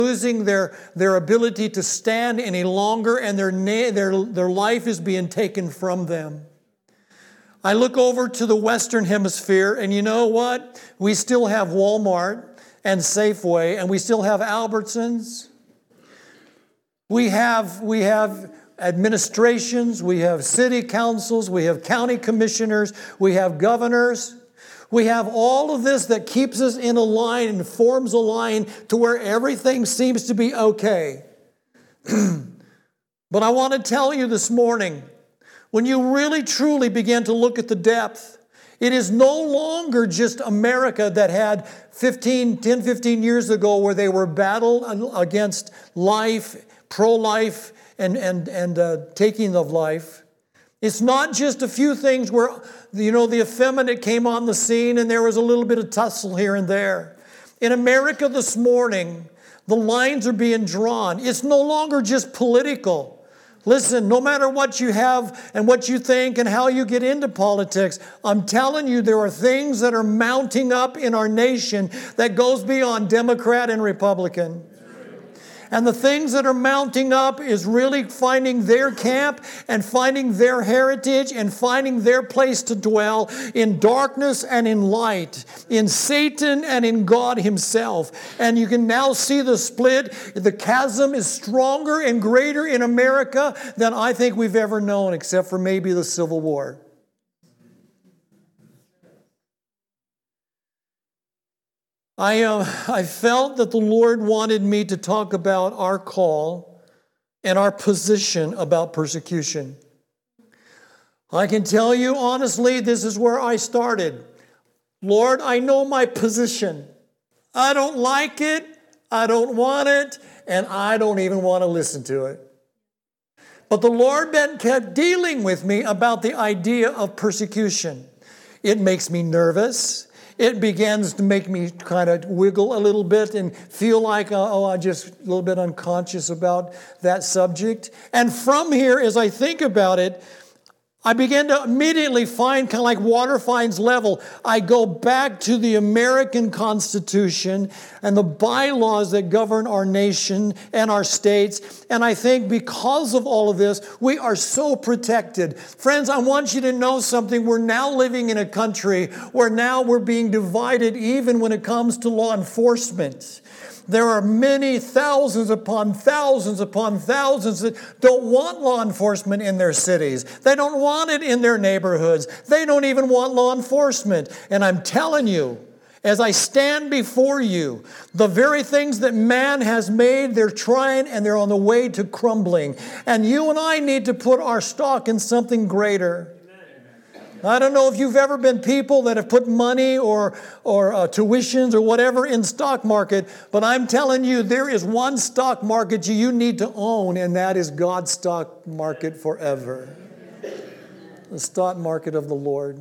losing their ability to stand any longer, and their life is being taken from them. I look over to the Western Hemisphere, and you know what? We still have Walmart and Safeway, and we still have Albertsons. We have administrations, we have city councils, we have county commissioners, we have governors. We have all of this that keeps us in a line and forms a line to where everything seems to be okay. But I want to tell you this morning, when you really truly begin to look at the depth, it is no longer just America that had 10, 15 years ago where they were battled against life, pro-life, and taking of life. It's not just a few things where, the effeminate came on the scene and there was a little bit of tussle here and there. In America this morning, the lines are being drawn. It's no longer just political. Listen, no matter what you have and what you think and how you get into politics, I'm telling you there are things that are mounting up in our nation that goes beyond Democrat and Republican. And the things that are mounting up is really finding their camp and finding their heritage and finding their place to dwell in darkness and in light, in Satan and in God himself. And you can now see the split. The chasm is stronger and greater in America than I think we've ever known, except for maybe the Civil War. I felt that the Lord wanted me to talk about our call and our position about persecution. I can tell you honestly, this is where I started. Lord, I know my position. I don't like it, I don't want it, and I don't even want to listen to it. But the Lord kept dealing with me about the idea of persecution. It makes me nervous. It begins to make me kind of wiggle a little bit and feel like, I'm just a little bit unconscious about that subject. And from here, as I think about it, I began to immediately find, kind of like water finds level, I go back to the American Constitution and the bylaws that govern our nation and our states. And I think because of all of this, we are so protected. Friends, I want you to know something. We're now living in a country where now we're being divided even when it comes to law enforcement. There are many thousands upon thousands that don't want law enforcement in their cities. They don't want it in their neighborhoods. They don't even want law enforcement. And I'm telling you, as I stand before you, the very things that man has made, they're trying and they're on the way to crumbling. And you and I need to put our stock in something greater. I don't know if you've ever been people that have put money or tuitions or whatever in stock market, but I'm telling you, there is one stock market you need to own, and that is God's stock market forever. The stock market of the Lord.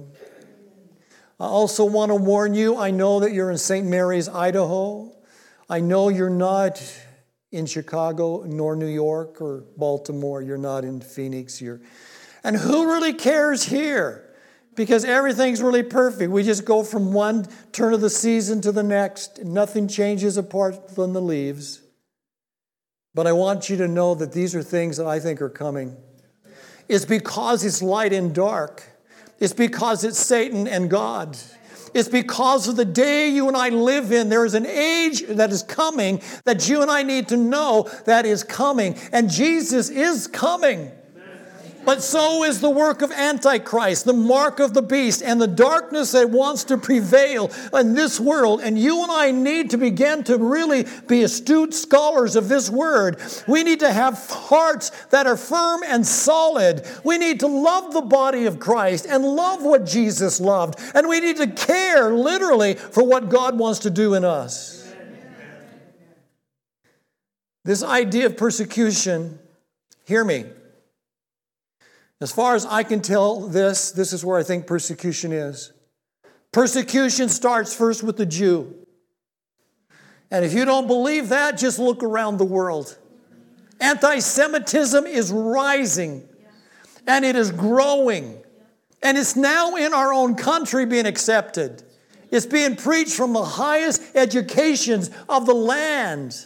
I also want to warn you, I know that you're in St. Mary's, Idaho. I know you're not in Chicago, nor New York or Baltimore. You're not in Phoenix. And who really cares here? Because everything's really perfect. We just go from one turn of the season to the next. Nothing changes apart from the leaves. But I want you to know that these are things that I think are coming. It's because it's light and dark. It's because it's Satan and God. It's because of the day you and I live in. There is an age that is coming that you and I need to know that is coming. And Jesus is coming. But so is the work of Antichrist, the mark of the beast, and the darkness that wants to prevail in this world. And you and I need to begin to really be astute scholars of this word. We need to have hearts that are firm and solid. We need to love the body of Christ and love what Jesus loved. And we need to care, literally, for what God wants to do in us. This idea of persecution, hear me. As far as I can tell this is where I think persecution is. Persecution starts first with the Jew. And if you don't believe that, just look around the world. Anti-Semitism is rising. And it is growing. And it's now in our own country being accepted. It's being preached from the highest educations of the land.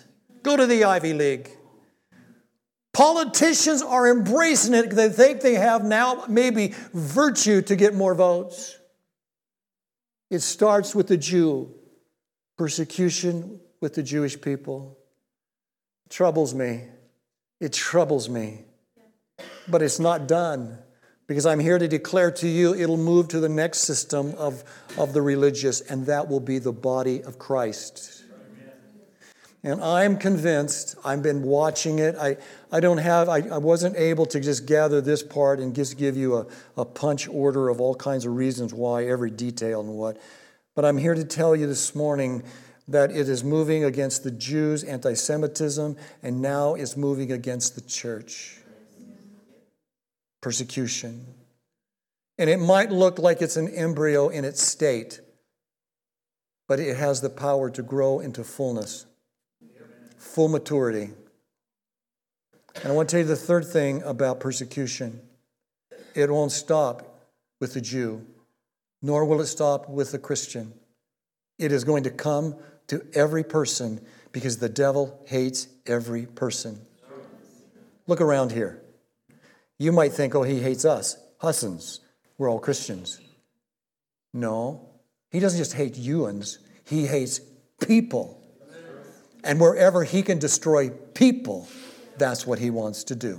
Go to the Ivy League. Politicians are embracing it. They think they have now maybe virtue to get more votes. It starts with the Jew. Persecution with the Jewish people. It troubles me. It troubles me. But it's not done. Because I'm here to declare to you, it'll move to the next system of the religious, and that will be the body of Christ. And I'm convinced, I've been watching it. I wasn't able to just gather this part and just give you a punch order of all kinds of reasons why, every detail and what. But I'm here to tell you this morning that it is moving against the Jews, anti-Semitism, and now it's moving against the church. Persecution. And it might look like it's an embryo in its state, but it has the power to grow into fullness, full maturity. And I want to tell you the third thing about persecution. It won't stop with the Jew, nor will it stop with the Christian. It is going to come to every person because the devil hates every person. Look around here. You might think, oh, he hates us. Hussons. We're all Christians. No. He doesn't just hate youans. He hates people. And wherever he can destroy people, that's what he wants to do.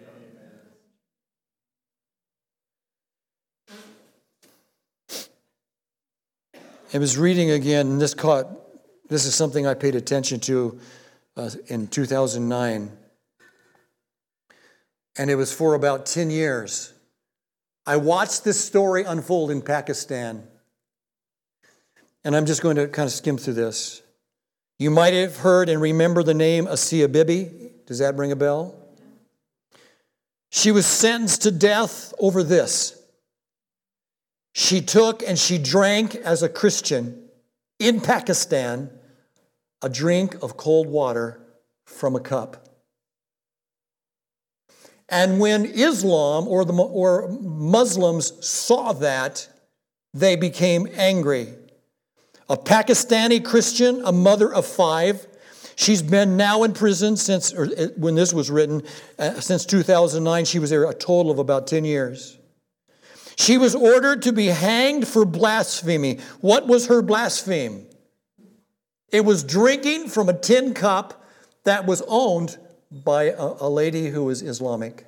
I was reading again, and this is something I paid attention to in 2009. And it was for about 10 years. I watched this story unfold in Pakistan. And I'm just going to kind of skim through this. You might have heard and remember the name Asia Bibi. Does that ring a bell? She was sentenced to death over this. She took and she drank as a Christian in Pakistan a drink of cold water from a cup. And when Islam or Muslims saw that, they became angry. A Pakistani Christian, a mother of 5, she's been now in prison when this was written, since 2009. She was there a total of about 10 years. She was ordered to be hanged for blasphemy. What was her blasphemy? It was drinking from a tin cup that was owned by a lady who was Islamic.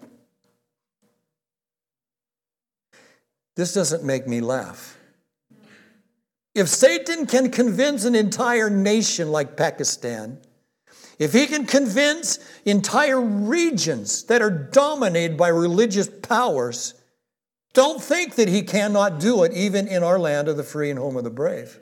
This doesn't make me laugh. If Satan can convince an entire nation like Pakistan, if he can convince entire regions that are dominated by religious powers, don't think that he cannot do it even in our land of the free and home of the brave.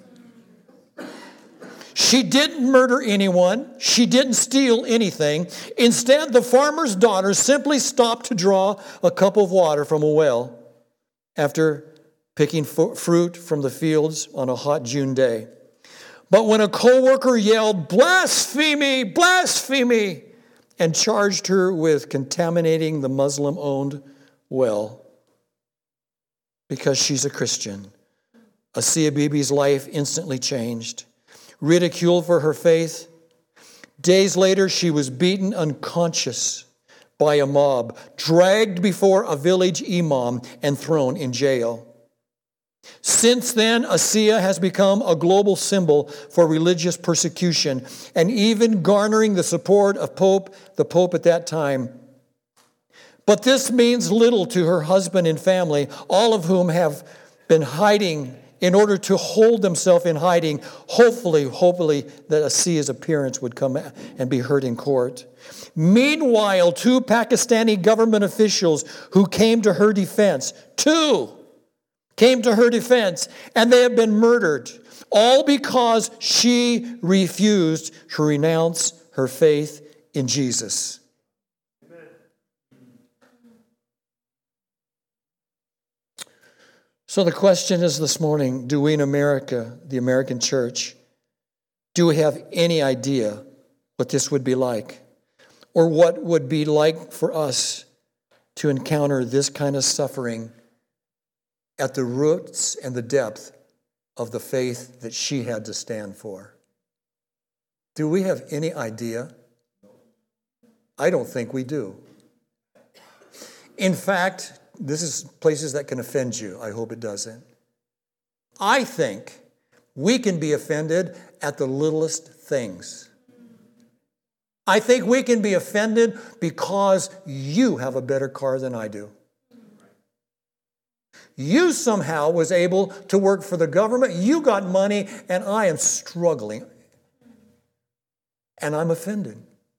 She didn't murder anyone. She didn't steal anything. Instead, the farmer's daughter simply stopped to draw a cup of water from a well after picking fruit from the fields on a hot June day. But when a co-worker yelled, "Blasphemy! Blasphemy!" and charged her with contaminating the Muslim-owned well because she's a Christian, Asia Bibi's life instantly changed. Ridiculed for her faith. Days later, she was beaten unconscious by a mob, dragged before a village imam, and thrown in jail. Since then, Asia has become a global symbol for religious persecution and even garnering the support of the Pope at that time. But this means little to her husband and family, all of whom have been hiding in order to hold themselves in hiding, hopefully that Asia's appearance would come and be heard in court. Meanwhile, 2 Pakistani government officials who came to her defense, and they have been murdered, all because she refused to renounce her faith in Jesus. So the question is this morning, do we in America, the American church, do we have any idea what this would be like? Or what would be like for us to encounter this kind of suffering at the roots and the depth of the faith that she had to stand for? Do we have any idea? I don't think we do. In fact, this is places that can offend you. I hope it doesn't. I think we can be offended at the littlest things. I think we can be offended because you have a better car than I do. You somehow was able to work for the government. You got money, and I am struggling. And I'm offended.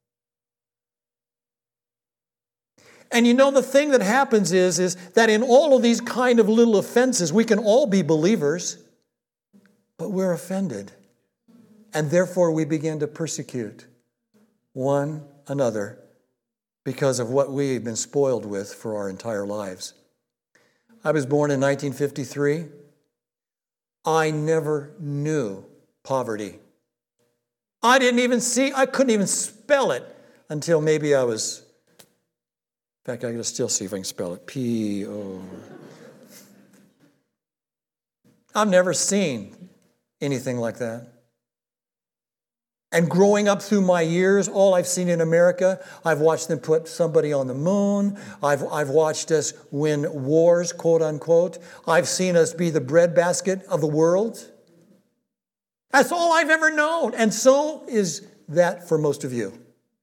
And you know, the thing that happens is that in all of these kind of little offenses, we can all be believers, but we're offended. And therefore, we begin to persecute one another because of what we've been spoiled with for our entire lives. I was born in 1953. I never knew poverty. I couldn't even spell it until maybe I was, in fact, I gotta still see if I can spell it. P-O. I've never seen anything like that. And growing up through my years, all I've seen in America, I've watched them put somebody on the moon. I've watched us win wars, quote unquote. I've seen us be the breadbasket of the world. That's all I've ever known. And so is that for most of you.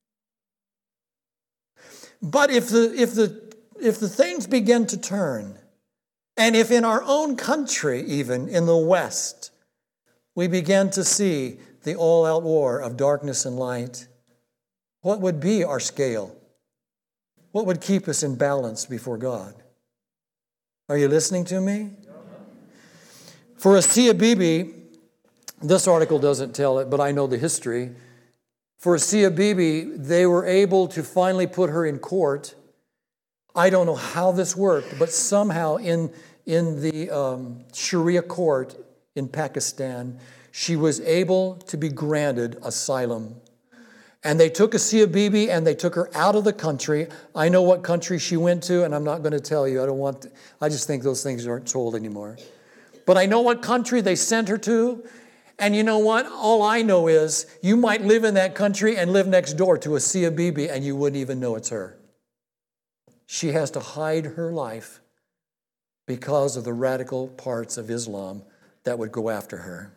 But if the things begin to turn, and if in our own country, even in the West, we begin to see the all-out war of darkness and light, what would be our scale? What would keep us in balance before God? Are you listening to me? For Asiya Bibi, this article doesn't tell it, but I know the history. For Asiya Bibi, they were able to finally put her in court. I don't know how this worked, but somehow in the Sharia court in Pakistan, she was able to be granted asylum. And they took Asiya Bibi and they took her out of the country. I know what country she went to, and I'm not going to tell you. I just think those things aren't told anymore. But I know what country they sent her to. And you know what? All I know is you might live in that country and live next door to Asiya Bibi and you wouldn't even know it's her. She has to hide her life because of the radical parts of Islam that would go after her.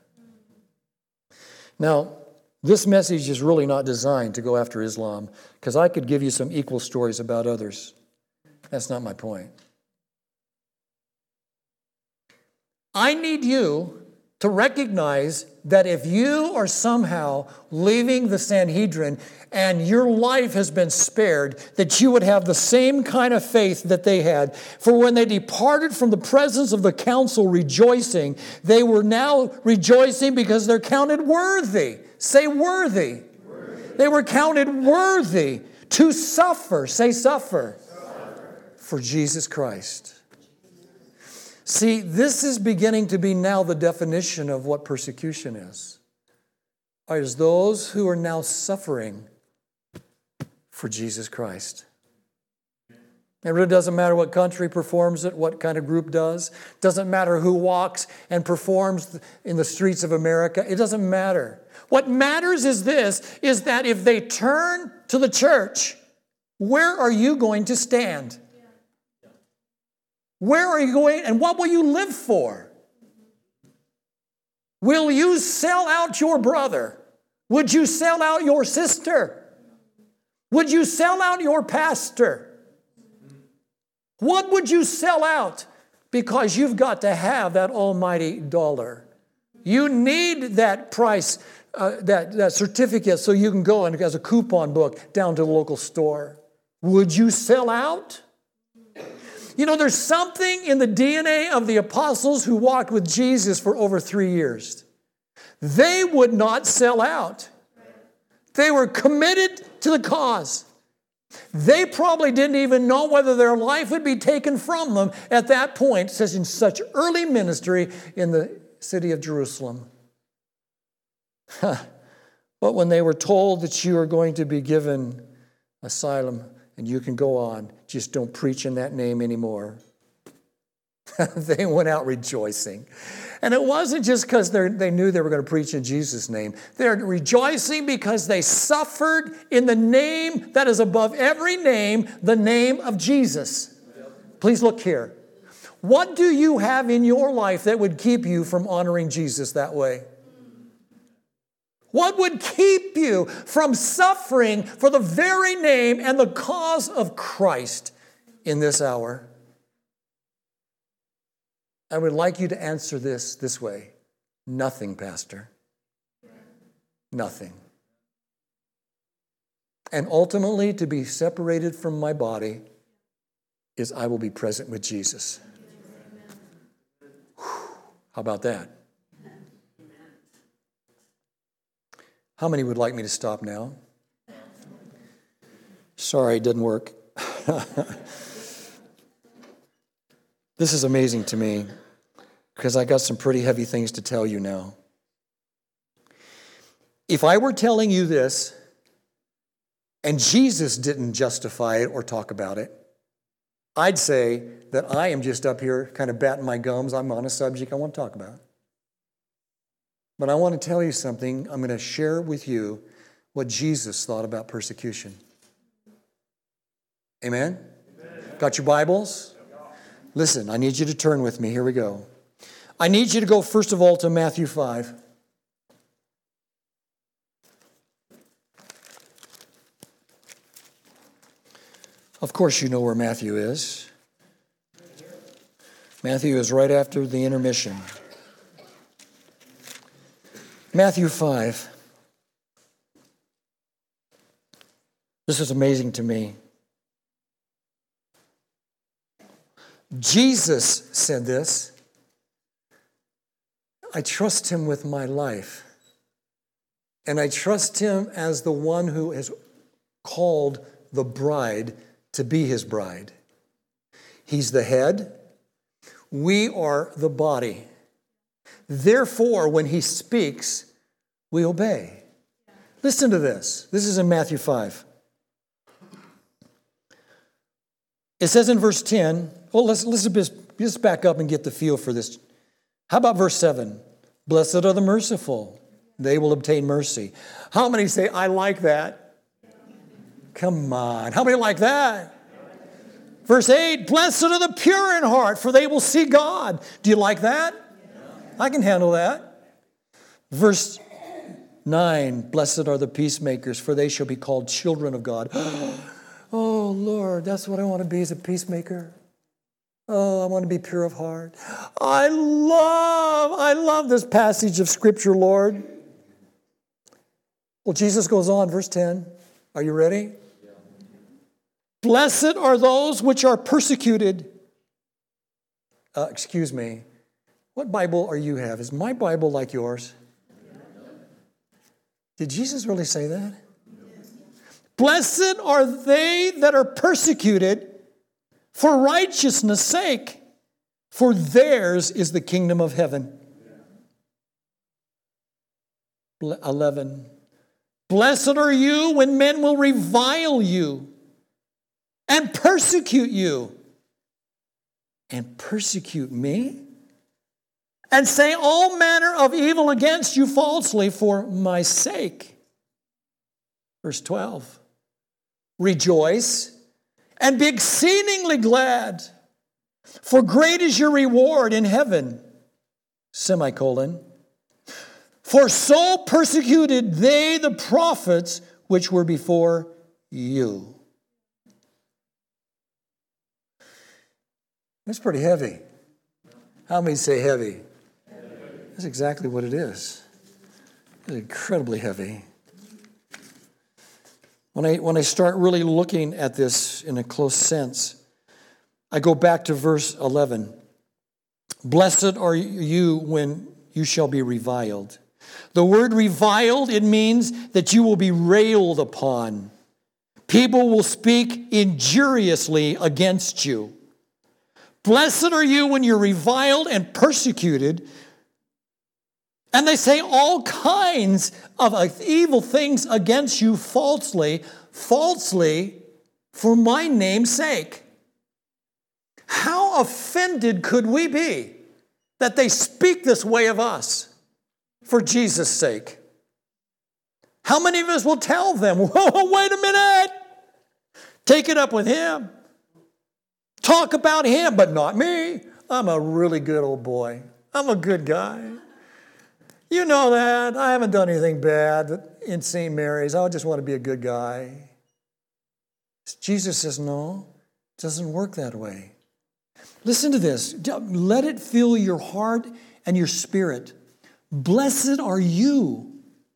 Now, this message is really not designed to go after Islam, because I could give you some equal stories about others. That's not my point. I need you to recognize that if you are somehow leaving the Sanhedrin and your life has been spared, that you would have the same kind of faith that they had. For when they departed from the presence of the council rejoicing, they were now rejoicing because they're counted worthy. Say worthy. They were counted worthy to suffer. Say suffer. For Jesus Christ. See, this is beginning to be now the definition of what persecution is. Is those who are now suffering for Jesus Christ. It really doesn't matter what country performs it, what kind of group does. It doesn't matter who walks and performs in the streets of America. It doesn't matter. What matters is this, is that if they turn to the church, where are you going to stand? Where are you going and what will you live for? Will you sell out your brother? Would you sell out your sister? Would you sell out your pastor? What would you sell out? Because you've got to have that almighty dollar. You need that price, that certificate so you can go and as a coupon book down to the local store. Would you sell out? You know, there's something in the DNA of the apostles who walked with Jesus for over 3 years. They would not sell out. They were committed to the cause. They probably didn't even know whether their life would be taken from them at that point, such in such early ministry in the city of Jerusalem. But when they were told that you are going to be given asylum and you can go on, just don't preach in that name anymore. They went out rejoicing. And it wasn't just because they knew they were going to preach in Jesus' name. They're rejoicing because they suffered in the name that is above every name, the name of Jesus. Please look here. What do you have in your life that would keep you from honoring Jesus that way? What would keep you from suffering for the very name and the cause of Christ in this hour? I would like you to answer this way. Nothing, Pastor. Nothing. And ultimately, to be separated from my body is I will be present with Jesus. Whew. How about that? How many would like me to stop now? Sorry, it didn't work. This is amazing to me because I got some pretty heavy things to tell you now. If I were telling you this and Jesus didn't justify it or talk about it, I'd say that I am just up here kind of batting my gums. I'm on a subject I want to talk about. But I want to tell you something. I'm going to share with you what Jesus thought about persecution. Amen? Got your Bibles? Listen, I need you to turn with me. Here we go. I need you to go, first of all, to Matthew 5. Of course, you know where Matthew is. Matthew is right after the intermission. Matthew 5. This is amazing to me. Jesus said this. I trust him with my life. And I trust him as the one who has called the bride to be his bride. He's the head. We are the body. Therefore, when he speaks, we obey. Listen to this. This is in Matthew 5. It says in verse 10, well, let's just back up and get the feel for this. How about verse 7? Blessed are the merciful. They will obtain mercy. How many say, I like that? Come on. How many like that? Verse 8, blessed are the pure in heart, for they will see God. Do you like that? I can handle that. Verse 9, blessed are the peacemakers, for they shall be called children of God. Oh, Lord, that's what I want to be as a peacemaker. Oh, I want to be pure of heart. I love this passage of Scripture, Lord. Well, Jesus goes on, verse 10. Are you ready? Yeah. Blessed are those which are persecuted. Excuse me. What Bible are you have? Is my Bible like yours? Did Jesus really say that? Blessed are they that are persecuted for righteousness' sake, for theirs is the kingdom of heaven. 11. Blessed are you when men will revile you and persecute you. And persecute me? And say all manner of evil against you falsely for my sake. Verse 12. Rejoice and be exceedingly glad, for great is your reward in heaven. Semicolon. For so persecuted they the prophets which were before you. That's pretty heavy. How many say heavy? That's exactly what it is. It's incredibly heavy. When I start really looking at this in a close sense, I go back to verse 11. Blessed are you when you shall be reviled. The word reviled, it means that you will be railed upon. People will speak injuriously against you. Blessed are you when you're reviled and persecuted, and they say all kinds of evil things against you falsely for my name's sake. How How offended could we be that they speak this way of us for Jesus' sake? How many of us will tell them, whoa, wait a minute, take it up with him. Talk about him, but not me. I'm a really good old boy. I'm a good guy. You know that. I haven't done anything bad in St. Mary's. I just want to be a good guy. Jesus says, no, it doesn't work that way. Listen to this. Let it fill your heart and your spirit. Blessed are you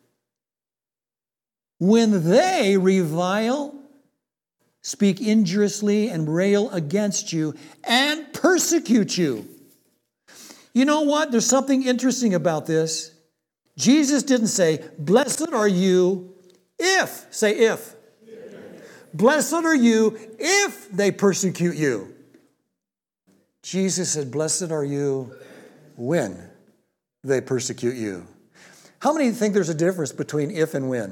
when they revile, speak injuriously, and rail against you, and persecute you. You know what? There's something interesting about this. Jesus didn't say, blessed are you if. Say if. Blessed are you if they persecute you. Jesus said, blessed are you when they persecute you. How many think there's a difference between if and when?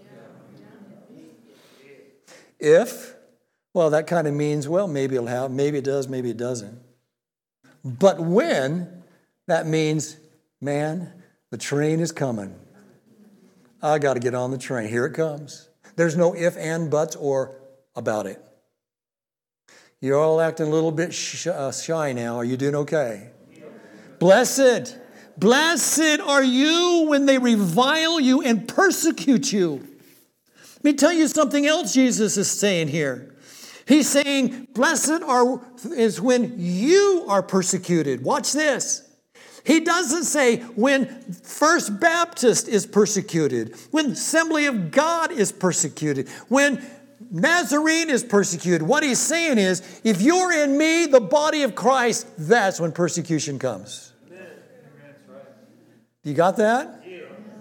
If, well, that kind of means, well, maybe it'll happen, maybe it does, maybe it doesn't. But when, that means, man, the train is coming. I got to get on the train. Here it comes. There's no if, and, buts, or about it. You're all acting a little bit shy now. Are you doing okay? Blessed are you when they revile you and persecute you. Let me tell you something else Jesus is saying here. He's saying, blessed is when you are persecuted. Watch this. He doesn't say when First Baptist is persecuted, when Assembly of God is persecuted, when Nazarene is persecuted. What he's saying is, if you're in me, the body of Christ, that's when persecution comes. Amen. You got that? Yeah.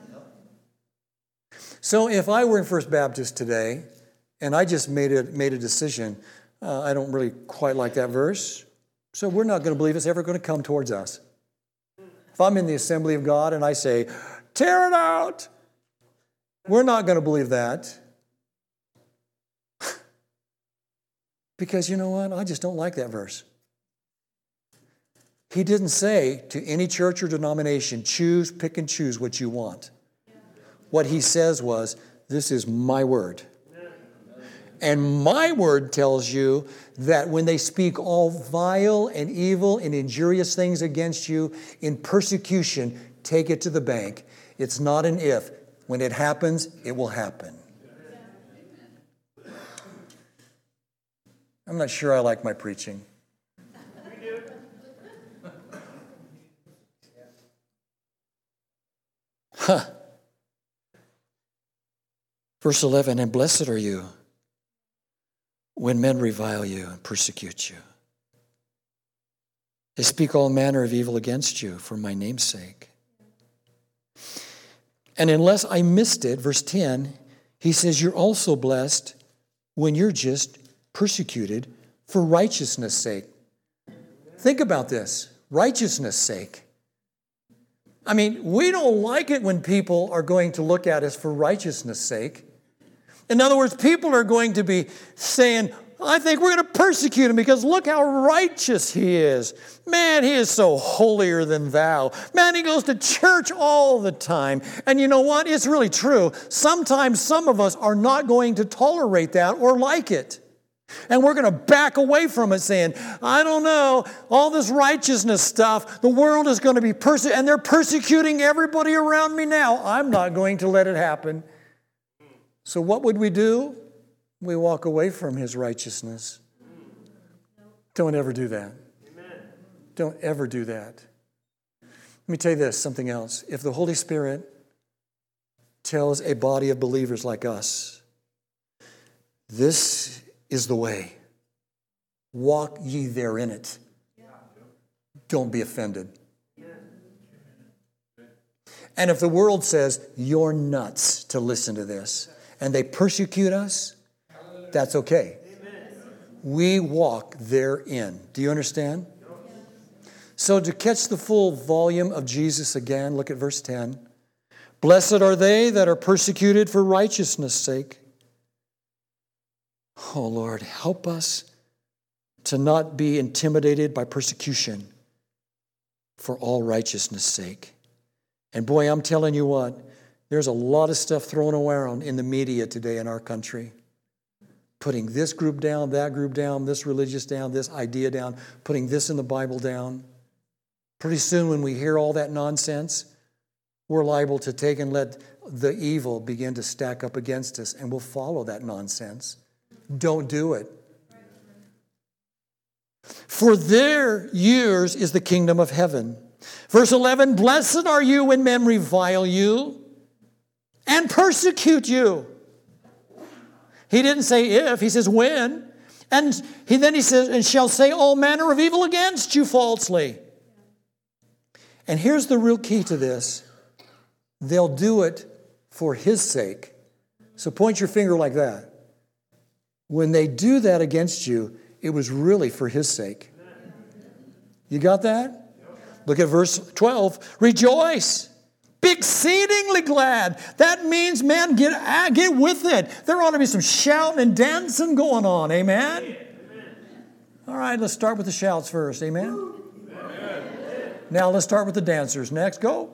So if I were in First Baptist today, and I just made a decision, I don't really quite like that verse, so we're not going to believe it's ever going to come towards us. If I'm in the Assembly of God and I say, tear it out, we're not going to believe that. Because you know what? I just don't like that verse. He didn't say to any church or denomination, pick and choose what you want. What he says was, this is my word. And my word tells you that when they speak all vile and evil and injurious things against you in persecution, take it to the bank. It's not an if. When it happens, it will happen. I'm not sure I like my preaching. Huh. Verse 11, and blessed are you when men revile you and persecute you. They speak all manner of evil against you for my name's sake. And unless I missed it, verse 10, he says, you're also blessed when you're just persecuted for righteousness' sake. Think about this, righteousness' sake. I mean, we don't like it when people are going to look at us for righteousness' sake. In other words, people are going to be saying, I think we're going to persecute him because look how righteous he is. Man, he is so holier than thou. Man, he goes to church all the time. And you know what? It's really true. Sometimes some of us are not going to tolerate that or like it. And we're going to back away from it saying, I don't know, all this righteousness stuff, the world is going to be persecuted, and they're persecuting everybody around me now. I'm not going to let it happen. So what would we do? We walk away from his righteousness. Don't ever do that. Don't ever do that. Let me tell you this, something else. If the Holy Spirit tells a body of believers like us, this is the way. Walk ye therein it. Don't be offended. And if the world says, you're nuts to listen to this, and they persecute us, that's okay. We walk therein. Do you understand? So to catch the full volume of Jesus again, look at verse 10. Blessed are they that are persecuted for righteousness' sake. Oh, Lord, help us to not be intimidated by persecution for all righteousness' sake. And boy, I'm telling you what, there's a lot of stuff thrown around in the media today in our country. Putting this group down, that group down, this religious down, this idea down, putting this in the Bible down. Pretty soon when we hear all that nonsense, we're liable to take and let the evil begin to stack up against us, and we'll follow that nonsense. Don't do it. For their years is the kingdom of heaven. Verse 11, blessed are you when men revile you and persecute you. He didn't say if, he says when. And then he says, and shall say all manner of evil against you falsely. And here's the real key to this. They'll do it for his sake. So point your finger like that. When they do that against you, it was really for his sake. You got that? Look at verse 12. Rejoice. Be exceedingly glad. That means, man, get with it. There ought to be some shouting and dancing going on. Amen? All right, let's start with the shouts first. Amen? Now let's start with the dancers. Next, go.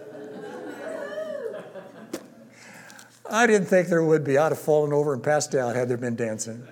I didn't think there would be. I'd have fallen over and passed out had there been dancing.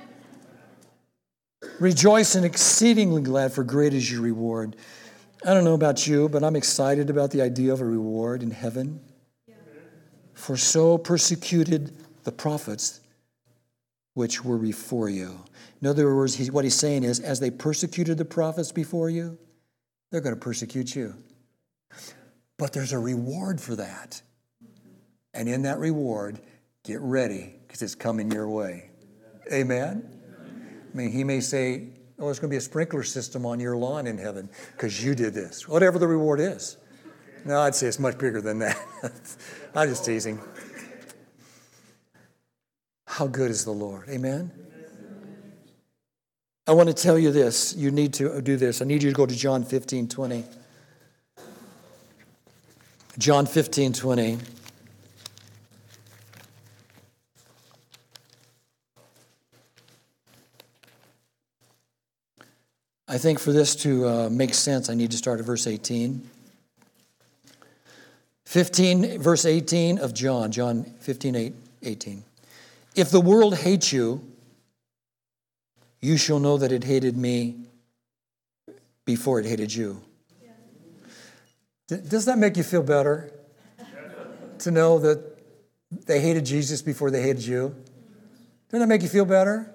Rejoice and exceedingly glad, for great is your reward. I don't know about you, but I'm excited about the idea of a reward in heaven. For so persecuted the prophets which were before you. In other words, what he's saying is, as they persecuted the prophets before you, they're going to persecute you. But there's a reward for that. And in that reward, get ready, because it's coming your way. Amen? I mean, he may say, oh, it's going to be a sprinkler system on your lawn in heaven because you did this. Whatever the reward is. No, I'd say it's much bigger than that. I'm just teasing. How good is the Lord? Amen? I want to tell you this. You need to do this. I need you to go to John 15:20. John 15:20. I think for this to make sense, I need to start at verse 18. 15, verse 18 of John 15:18. If the world hates you, you shall know that it hated me before it hated you. Does that make you feel better? To know that they hated Jesus before they hated you? Doesn't that make you feel better?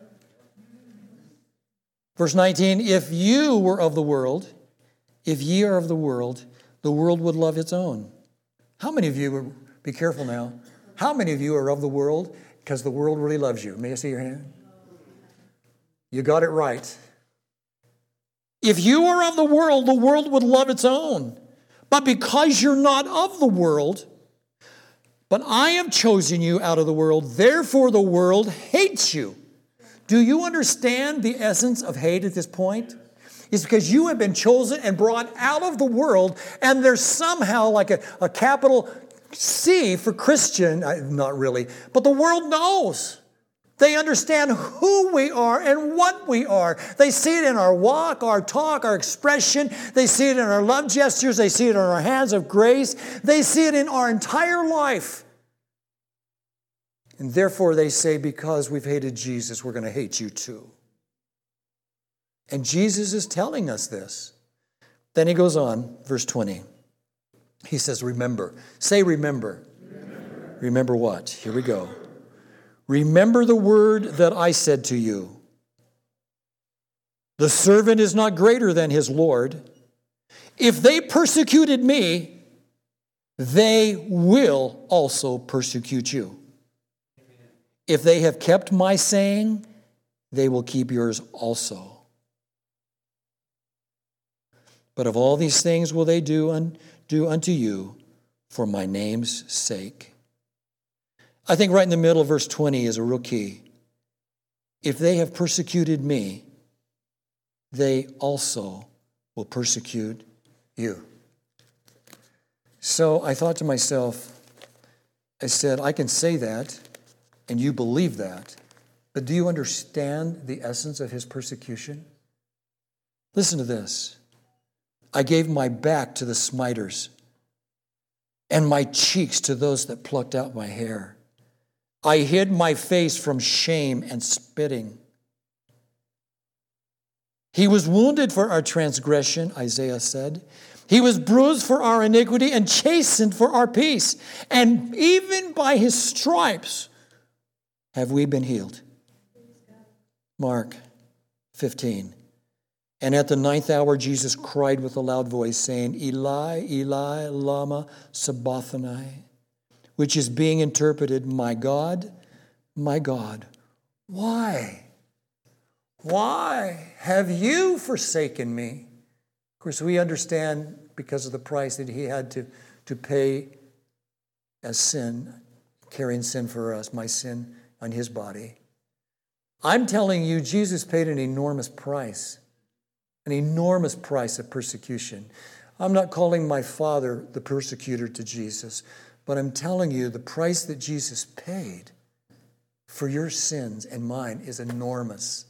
Verse 19, if you were of the world, if ye are of the world would love its own. How many of you, be careful now, how many of you are of the world because the world really loves you? May I see your hand? You got it right. If you are of the world would love its own. But because you're not of the world, but I have chosen you out of the world, therefore the world hates you. Do you understand the essence of hate at this point? It's because you have been chosen and brought out of the world, and there's somehow like a capital C for Christian, not really, but the world knows. They understand who we are and what we are. They see it in our walk, our talk, our expression. They see it in our love gestures. They see it in our hands of grace. They see it in our entire life. And therefore they say, because we've hated Jesus, we're going to hate you too. And Jesus is telling us this. Then he goes on, verse 20. He says, remember. Say remember. Remember. Remember what? Here we go. Remember the word that I said to you. The servant is not greater than his Lord. If they persecuted me, they will also persecute you. If they have kept my saying, they will keep yours also. But of all these things will they do unto you for my name's sake. I think right in the middle of verse 20 is a real key. If they have persecuted me, they also will persecute you. So I thought to myself, I said, I can say that, and you believe that, but do you understand the essence of his persecution? Listen to this. I gave my back to the smiters, and my cheeks to those that plucked out my hair. I hid my face from shame and spitting. He was wounded for our transgression, Isaiah said. He was bruised for our iniquity and chastened for our peace. And even by his stripes have we been healed. Mark 15. And at the 9th hour, Jesus cried with a loud voice, saying, Eli, Eli, lama sabachthani, which is being interpreted, my God, why have you forsaken me? Of course, we understand because of the price that he had to pay as sin, carrying sin for us, my sin on his body. I'm telling you, Jesus paid an enormous price of persecution. I'm not calling my father the persecutor to Jesus, but I'm telling you the price that Jesus paid for your sins and mine is enormous.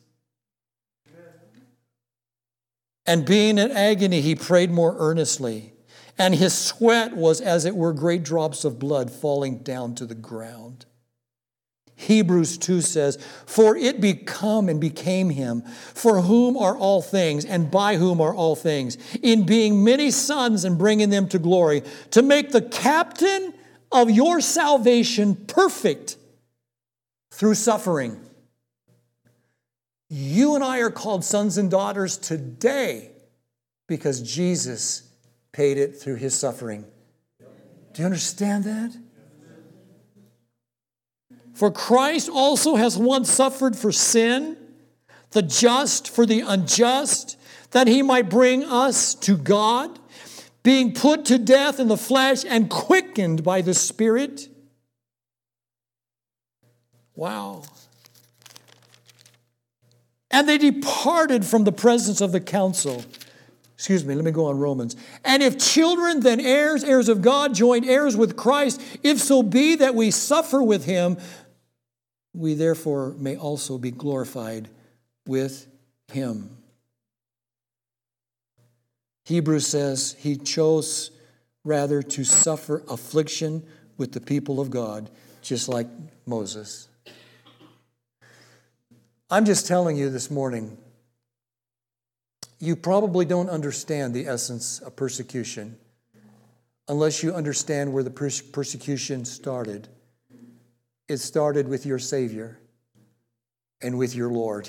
And being in agony, he prayed more earnestly, and his sweat was as it were great drops of blood falling down to the ground. Hebrews 2 says, for it became him, for whom are all things, and by whom are all things, in being many sons and bringing them to glory, to make the captain of your salvation perfect through suffering. You and I are called sons and daughters today because Jesus paid it through his suffering. Do you understand that? For Christ also has once suffered for sin, the just for the unjust, that he might bring us to God, being put to death in the flesh and quickened by the Spirit. Wow. And they departed from the presence of the council. Let me go on Romans. And if children, then heirs, heirs of God, joint heirs with Christ, if so be that we suffer with him, we therefore may also be glorified with him. Hebrews says he chose rather to suffer affliction with the people of God, just like Moses. I'm just telling you this morning, you probably don't understand the essence of persecution unless you understand where the persecution started. It started with your Savior and with your Lord.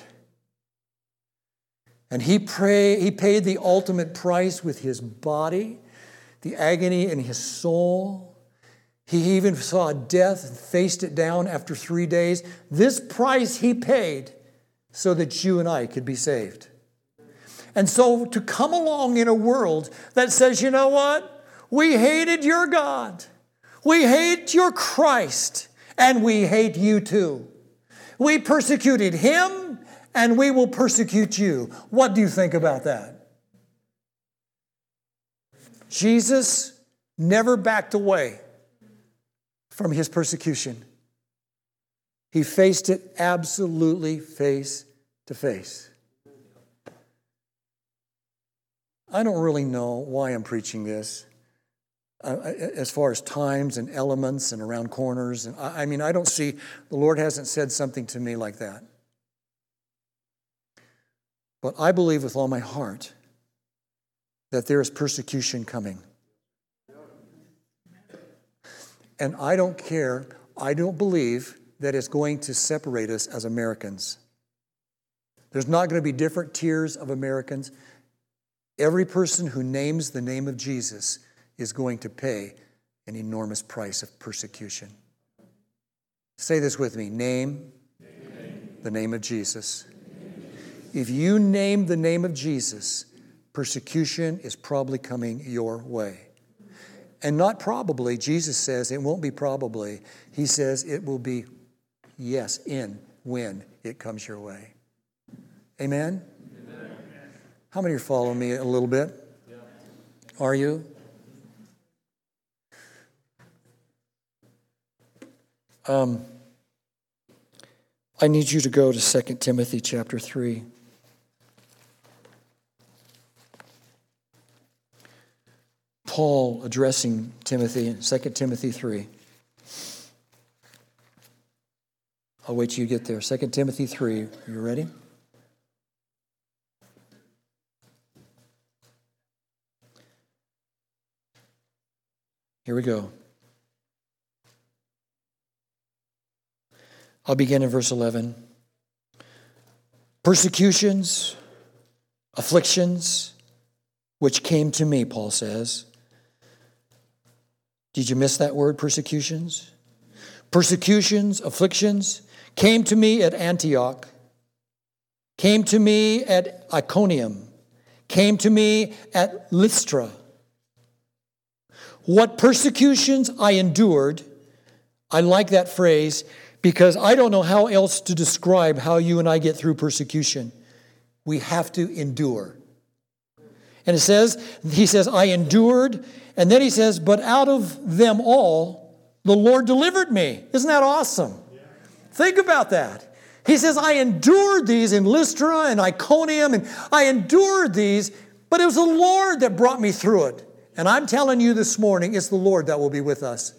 And he paid the ultimate price with his body, the agony in his soul. He even saw death and faced it down after 3 days. This price he paid so that you and I could be saved. And so to come along in a world that says, you know what? We hated your God. We hate your Christ. And we hate you too. We persecuted him and we will persecute you. What do you think about that? Jesus never backed away from his persecution. He faced it absolutely face to face. I don't really know why I'm preaching this as far as times and elements and around corners. And I don't see, the Lord hasn't said something to me like that. But I believe with all my heart that there is persecution coming. And I don't care, I don't believe that it's going to separate us as Americans. There's not going to be different tiers of Americans. Every person who names the name of Jesus is going to pay an enormous price of persecution. Say this with me. Name the name of Jesus. If you name the name of Jesus, persecution is probably coming your way. And not probably. Jesus says it won't be probably. He says it will be yes, when it comes your way. Amen? Amen. How many are following me a little bit? Yeah. Are you? I need you to go to 2 Timothy chapter 3. Paul addressing Timothy in 2 Timothy 3. I'll wait till you get there. 2 Timothy 3. Are you ready? Here we go. I'll begin in verse 11. Persecutions, afflictions, which came to me, Paul says. Did you miss that word, persecutions? Persecutions, afflictions, came to me at Antioch, came to me at Iconium, came to me at Lystra. What persecutions I endured. I like that phrase because I don't know how else to describe how you and I get through persecution. We have to endure. And he says, I endured. And then he says, but out of them all, the Lord delivered me. Isn't that awesome? Yeah. Think about that. He says, I endured these in Lystra and Iconium, and I endured these, but it was the Lord that brought me through it. And I'm telling you this morning, it's the Lord that will be with us.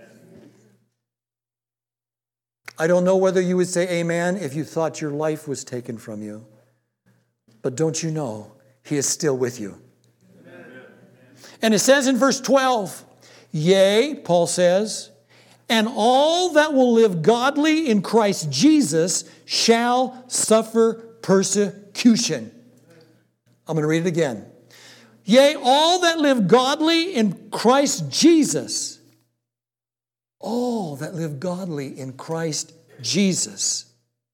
I don't know whether you would say amen if you thought your life was taken from you. But don't you know, He is still with you. Amen. And it says in verse 12, yea, Paul says, and all that will live godly in Christ Jesus shall suffer persecution. I'm going to read it again. Yea, all that live godly in Christ Jesus, all that live godly in Christ Jesus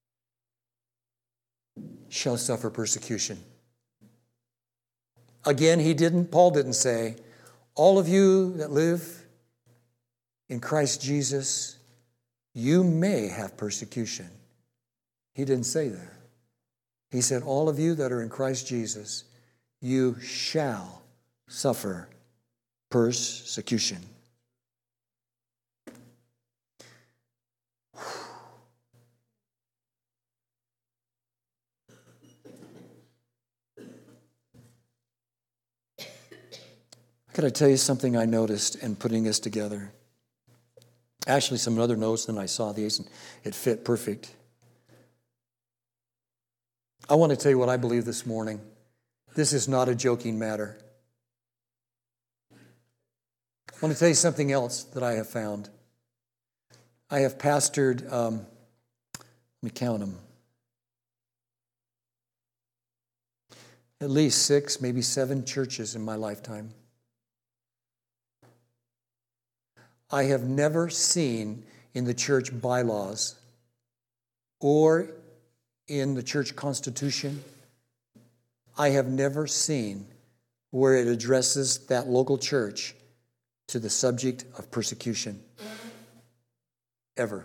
shall suffer persecution. Again, Paul didn't say, all of you that live in Christ Jesus, you may have persecution. He didn't say that. He said, all of you that are in Christ Jesus, you shall suffer persecution. Could I tell you something I noticed in putting this together? Actually, some other notes than I saw these, and it fit perfect. I want to tell you what I believe this morning. This is not a joking matter. I want to tell you something else that I have found. I have pastored, let me count them, at least 6, maybe 7 churches in my lifetime. I have never seen in the church bylaws or in the church constitution, I have never seen where it addresses that local church to the subject of persecution. Ever.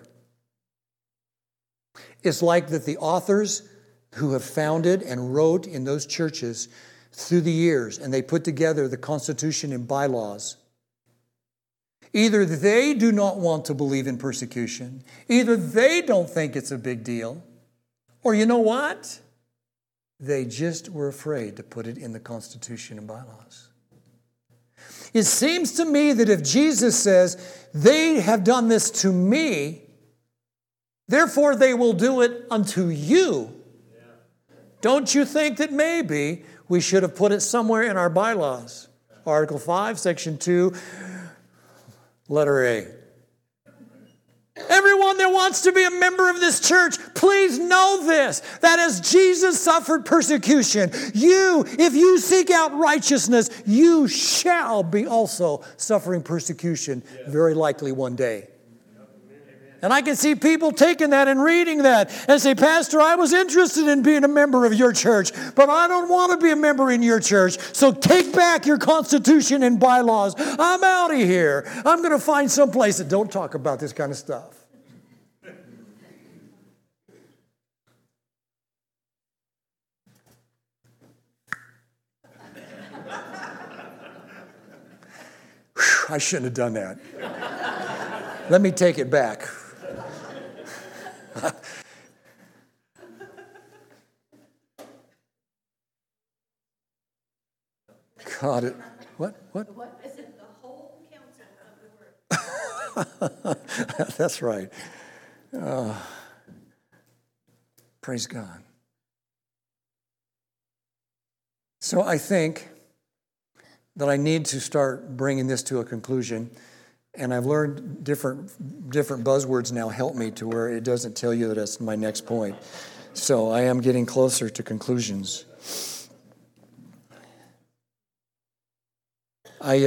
It's like that the authors who have founded and wrote in those churches through the years, and they put together the constitution and bylaws, either they do not want to believe in persecution, either they don't think it's a big deal, or you know what? They just were afraid to put it in the Constitution and bylaws. It seems to me that if Jesus says, they have done this to me, therefore they will do it unto you, don't you think that maybe we should have put it somewhere in our bylaws? Article 5, Section 2, Letter A. Everyone that wants to be a member of this church, please know this, that as Jesus suffered persecution, if you seek out righteousness, you shall be also suffering persecution, very likely one day. And I can see people taking that and reading that and say, Pastor, I was interested in being a member of your church, but I don't want to be a member in your church. So take back your constitution and bylaws. I'm out of here. I'm going to find some place that don't talk about this kind of stuff. I shouldn't have done that. Let me take it back. God, what? What is it? That's right. Praise God. So I think that I need to start bringing this to a conclusion. And I've learned different buzzwords now help me to where it doesn't tell you that that's my next point. So I am getting closer to conclusions. I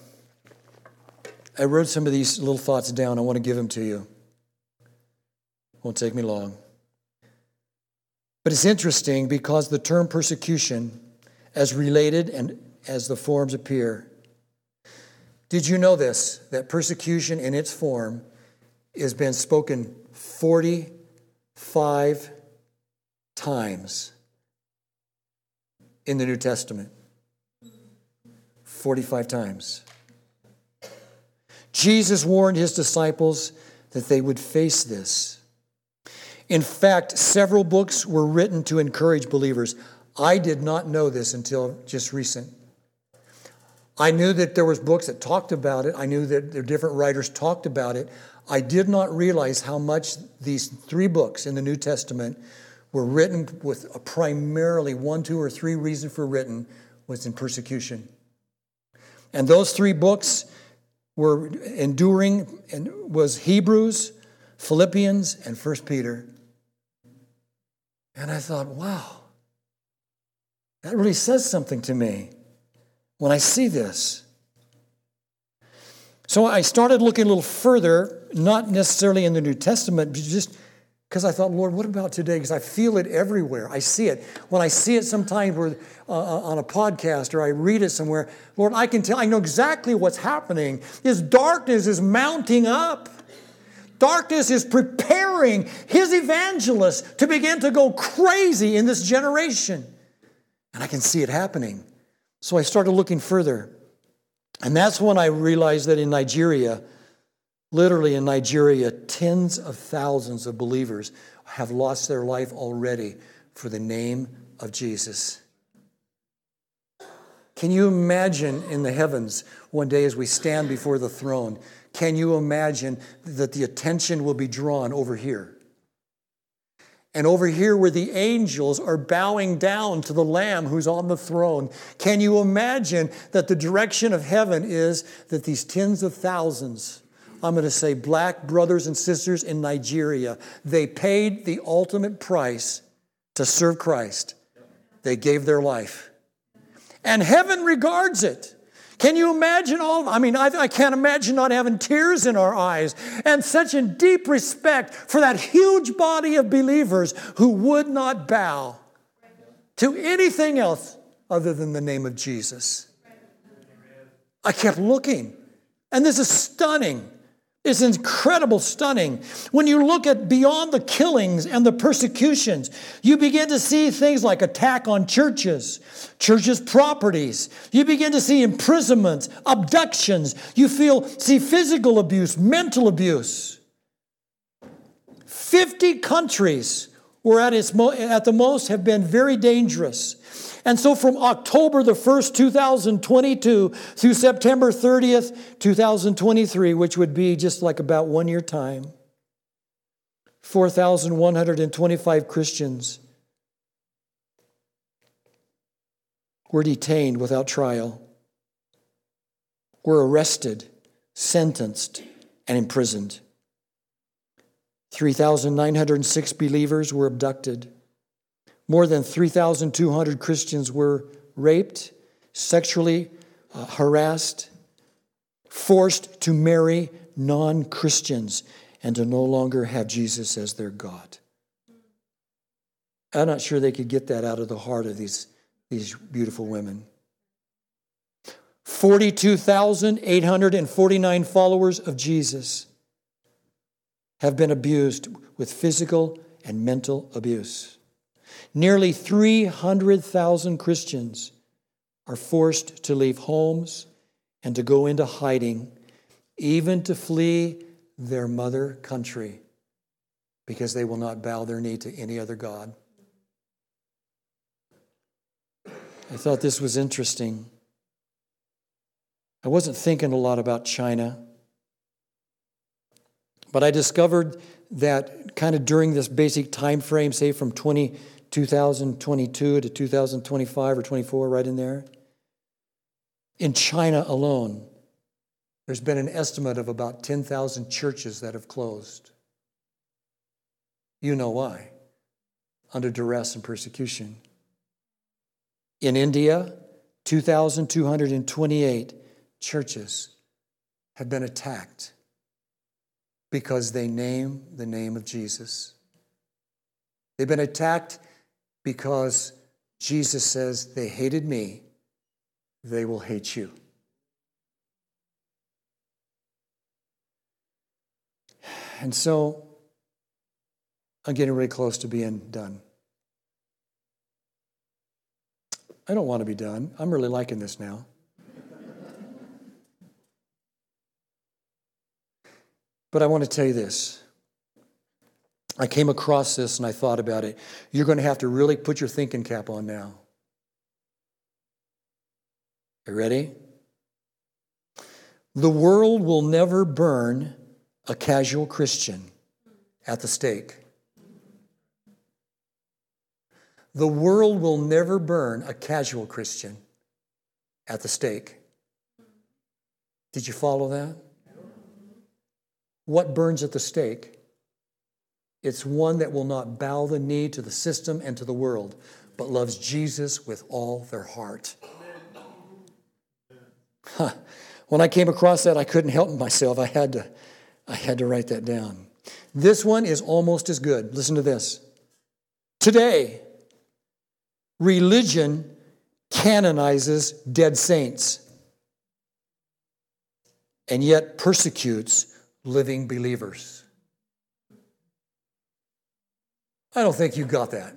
wrote some of these little thoughts down. I want to give them to you. Won't take me long. But it's interesting because the term persecution, as related and as the forms appear, did you know this? That persecution in its form has been spoken 45 times in the New Testament. 45 times. Jesus warned his disciples that they would face this. In fact, several books were written to encourage believers. I did not know this until just recent. I knew that there was books that talked about it. I knew that the different writers talked about it. I did not realize how much these 3 books in the New Testament were written with a primarily 1, 2, or 3 reason for written was in persecution. And those 3 books were enduring and was Hebrews, Philippians, and 1 Peter. And I thought, wow, that really says something to me when I see this. So I started looking a little further, not necessarily in the New Testament, but just because I thought, Lord, what about today? Because I feel it everywhere. I see it. When I see it sometimes on a podcast or I read it somewhere, Lord, I know exactly what's happening. His darkness is mounting up. Darkness is preparing his evangelists to begin to go crazy in this generation. And I can see it happening. So I started looking further. And that's when I realized that in Nigeria, literally in Nigeria, tens of thousands of believers have lost their life already for the name of Jesus. Can you imagine in the heavens one day as we stand before the throne, can you imagine that the attention will be drawn over here? And over here where the angels are bowing down to the Lamb who's on the throne, can you imagine that the direction of heaven is that these tens of thousands, I'm going to say black brothers and sisters in Nigeria, they paid the ultimate price to serve Christ. They gave their life. And heaven regards it. Can you imagine I can't imagine not having tears in our eyes and such a deep respect for that huge body of believers who would not bow to anything else other than the name of Jesus. I kept looking, and this is stunning. It's incredible stunning. When you look at beyond the killings and the persecutions, you begin to see things like attack on churches properties. You begin to see imprisonments, abductions. You see physical abuse, mental abuse. 50 countries were at the most have been very dangerous. And so from October the 1st, 2022 through September 30th, 2023, which would be just like about 1 year time, 4,125 Christians were detained without trial, were arrested, sentenced, and imprisoned. 3,906 believers were abducted. More than 3,200 Christians were raped, sexually harassed, forced to marry non-Christians, and to no longer have Jesus as their God. I'm not sure they could get that out of the heart of these beautiful women. 42,849 followers of Jesus have been abused with physical and mental abuse. Nearly 300,000 Christians are forced to leave homes and to go into hiding, even to flee their mother country, because they will not bow their knee to any other god. I thought this was interesting. I wasn't thinking a lot about China. But I discovered that kind of during this basic time frame, say from 2022 to 2025 or 24, right in there, in China alone, there's been an estimate of about 10,000 churches that have closed. You know why? Under duress and persecution. In India, 2,228 churches have been attacked because they name the name of Jesus. They've been attacked because Jesus says, they hated me, they will hate you. And so, I'm getting really close to being done. I don't want to be done. I'm really liking this now. But I want to tell you this. I came across this and I thought about it. You're going to have to really put your thinking cap on now. You ready? The world will never burn a casual Christian at the stake. The world will never burn a casual Christian at the stake. Did you follow that? What burns at the stake? It's one that will not bow the knee to the system and to the world, but loves Jesus with all their heart. When I came across that, I couldn't help myself. I had to write that down. This one is almost as good. Listen to this. Today, religion canonizes dead saints and yet persecutes living believers. I don't think you got that.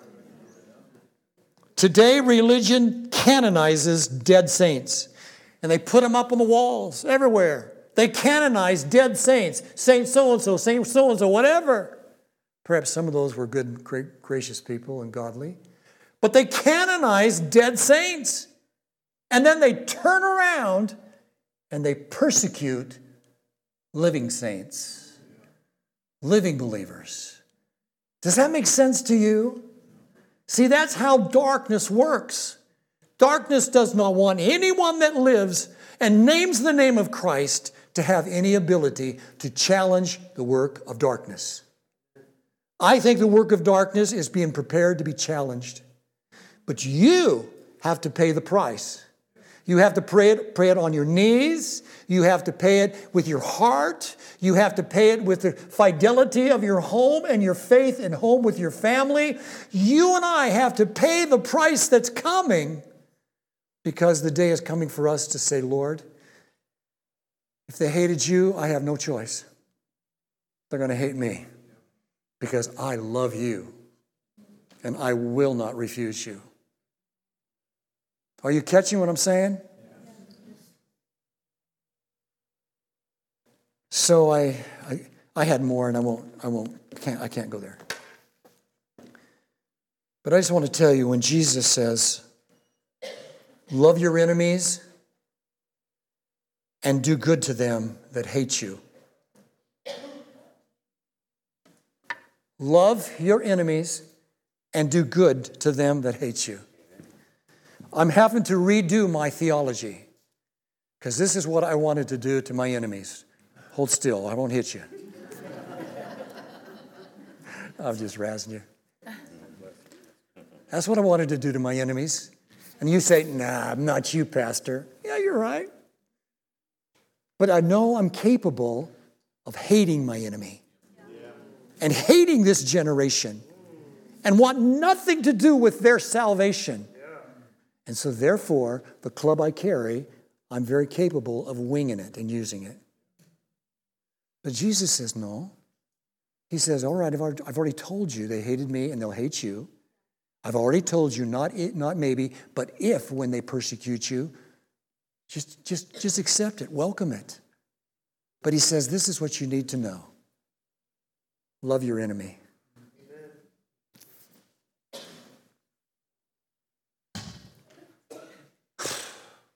Today, religion canonizes dead saints, and they put them up on the walls everywhere. They canonize dead saints, Saint so-and-so, Saint so-and-so, whatever. Perhaps some of those were good, gracious people and godly. But they canonize dead saints. And then they turn around and they persecute living saints, living believers. Does that make sense to you? See, that's how darkness works. Darkness does not want anyone that lives and names the name of Christ to have any ability to challenge the work of darkness. I think the work of darkness is being prepared to be challenged. But you have to pay the price. You have to pray it on your knees. You have to pay it with your heart. You have to pay it with the fidelity of your home and your faith and home with your family. You and I have to pay the price that's coming, because the day is coming for us to say, Lord, if they hated you, I have no choice. They're going to hate me because I love you and I will not refuse you. Are you catching what I'm saying? So I had more, and I can't go there. But I just want to tell you, when Jesus says, love your enemies and do good to them that hate you. Love your enemies and do good to them that hate you. I'm having to redo my theology, because this is what I wanted to do to my enemies. Hold still, I won't hit you. I'm just razzing you. That's what I wanted to do to my enemies. And you say, nah, I'm not you, Pastor. Yeah, you're right. But I know I'm capable of hating my enemy and hating this generation and want nothing to do with their salvation. And so therefore, the club I carry, I'm very capable of winging it and using it. But Jesus says, no. He says, all right, I've already told you they hated me and they'll hate you. I've already told you, not maybe, but if, when they persecute you, just accept it, welcome it. But he says, this is what you need to know. Love your enemy.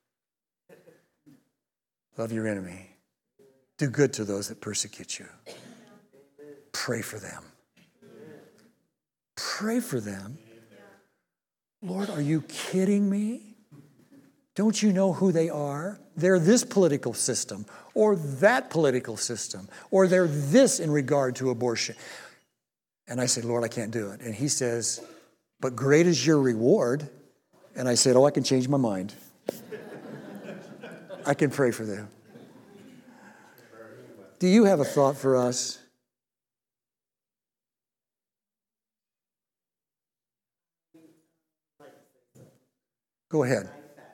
Love your enemy. Do good to those that persecute you. pray for them. Pray for them. Lord, are you kidding me? Don't you know who they are? They're this political system or that political system, or they're this in regard to abortion. And I said, Lord, I can't do it. And he says, but great is your reward. And I said, I can change my mind. I can pray for them. Do you have a thought for us? Go ahead.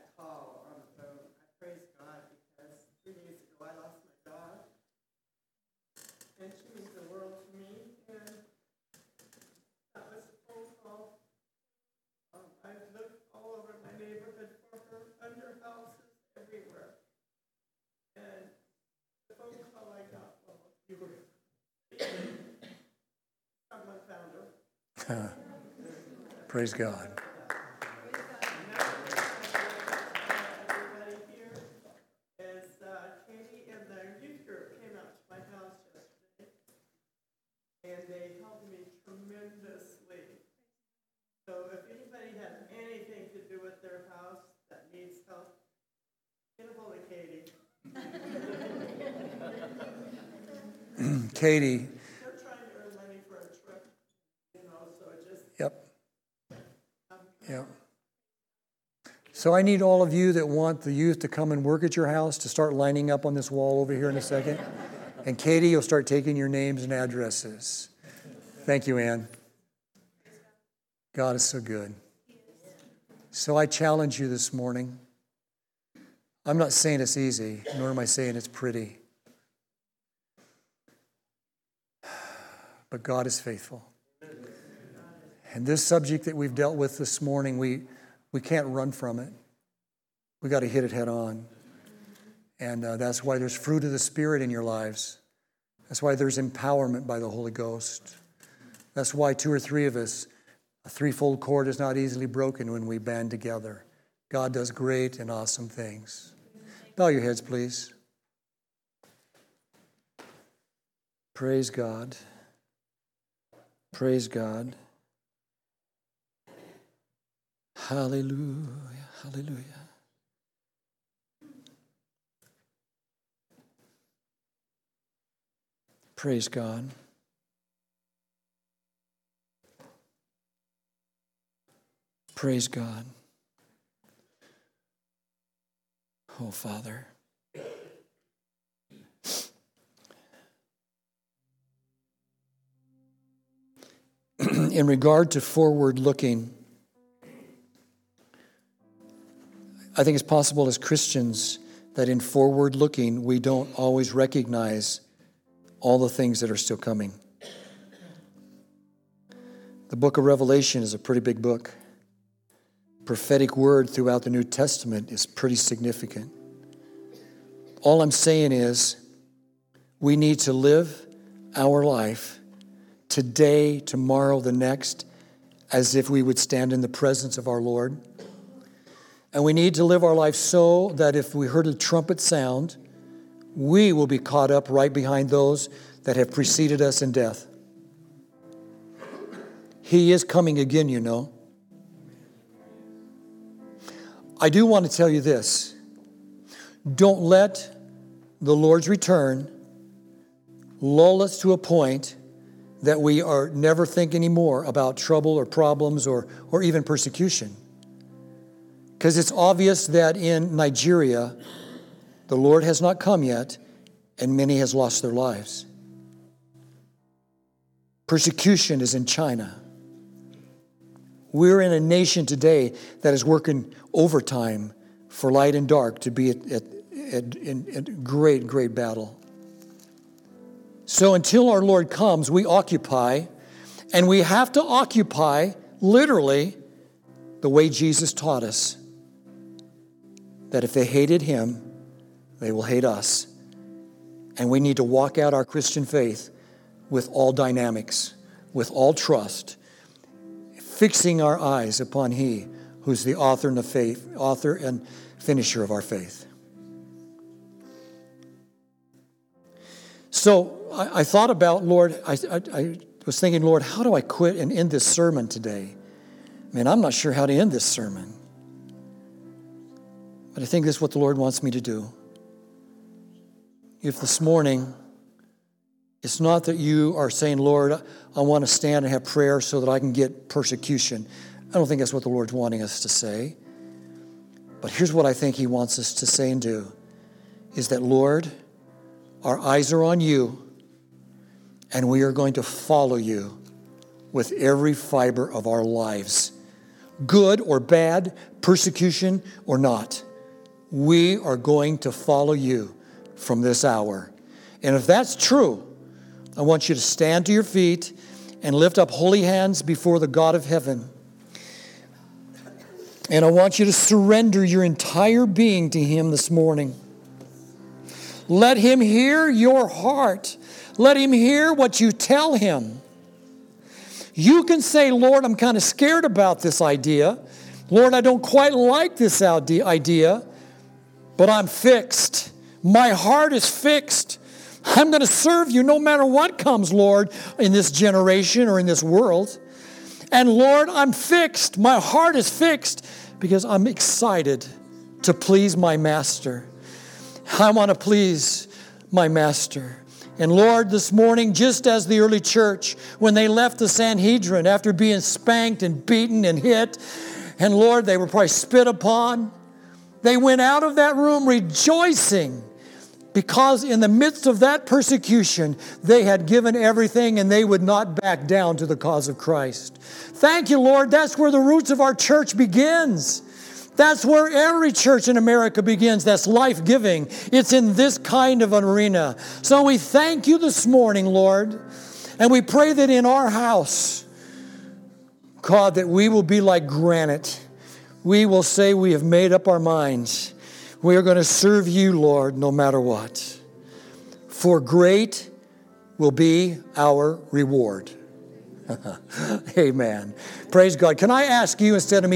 Praise God. Everybody here is Katie and the youth group came out to my house yesterday, and they helped me tremendously. So if anybody has anything to do with their house that needs help, get a hold of Katie. Katie. They're trying to earn money for a trip, so just... Yep. So I need all of you that want the youth to come and work at your house to start lining up on this wall over here in a second. And Katie, you'll start taking your names and addresses. Thank you, Ann. God is so good. So I challenge you this morning. I'm not saying it's easy, nor am I saying it's pretty. But God is faithful. And this subject that we've dealt with this morning, we can't run from it. We got to hit it head on. And that's why there's fruit of the Spirit in your lives. That's why there's empowerment by the Holy Ghost. That's why 2 or 3 of us, a threefold cord is not easily broken when we band together. God does great and awesome things. Bow your heads, please. Praise God. Praise God. Hallelujah, hallelujah. Praise God. Praise God. Oh, Father. In regard to forward looking, I think it's possible as Christians that in forward looking, we don't always recognize all the things that are still coming. The book of Revelation is a pretty big book. Prophetic word throughout the New Testament is pretty significant. All I'm saying is we need to live our life today, tomorrow, the next, as if we would stand in the presence of our Lord. And we need to live our life so that if we heard a trumpet sound, we will be caught up right behind those that have preceded us in death. He is coming again, you know. I do want to tell you this. Don't let the Lord's return lull us to a point that we are never think anymore about trouble or problems or even persecution. Because it's obvious that in Nigeria, the Lord has not come yet, and many has lost their lives. Persecution is in China. We're in a nation today that is working overtime for light and dark to be in great, great battle. So until our Lord comes, we occupy, and we have to occupy literally the way Jesus taught us. That if they hated him, they will hate us. And we need to walk out our Christian faith with all dynamics, with all trust, fixing our eyes upon he who's the author and finisher of our faith. So I thought about, Lord, I was thinking, Lord, how do I quit and end this sermon today? Man, I'm not sure how to end this sermon. But I think this is what the Lord wants me to do. If this morning, it's not that you are saying, Lord, I want to stand and have prayer so that I can get persecution. I don't think that's what the Lord's wanting us to say. But here's what I think he wants us to say and do, is that, Lord, our eyes are on you, and we are going to follow you with every fiber of our lives. Good or bad, persecution or not. We are going to follow you from this hour. And if that's true, I want you to stand to your feet and lift up holy hands before the God of heaven. And I want you to surrender your entire being to him this morning. Let him hear your heart. Let him hear what you tell him. You can say, Lord, I'm kind of scared about this idea. Lord, I don't quite like this idea, but I'm fixed. My heart is fixed. I'm going to serve you no matter what comes, Lord, in this generation or in this world. And Lord, I'm fixed. My heart is fixed because I'm excited to please my master. I want to please my master. And Lord, this morning, just as the early church, when they left the Sanhedrin after being spanked and beaten and hit, and Lord, they were probably spit upon, they went out of that room rejoicing because in the midst of that persecution, they had given everything and they would not back down to the cause of Christ. Thank you, Lord. That's where the roots of our church begins. That's where every church in America begins. That's life-giving. It's in this kind of an arena. So we thank you this morning, Lord, and we pray that in our house, God, that we will be like granite. We will say we have made up our minds. We are going to serve you, Lord, no matter what. For great will be our reward. Amen. Praise God. Can I ask you, instead of me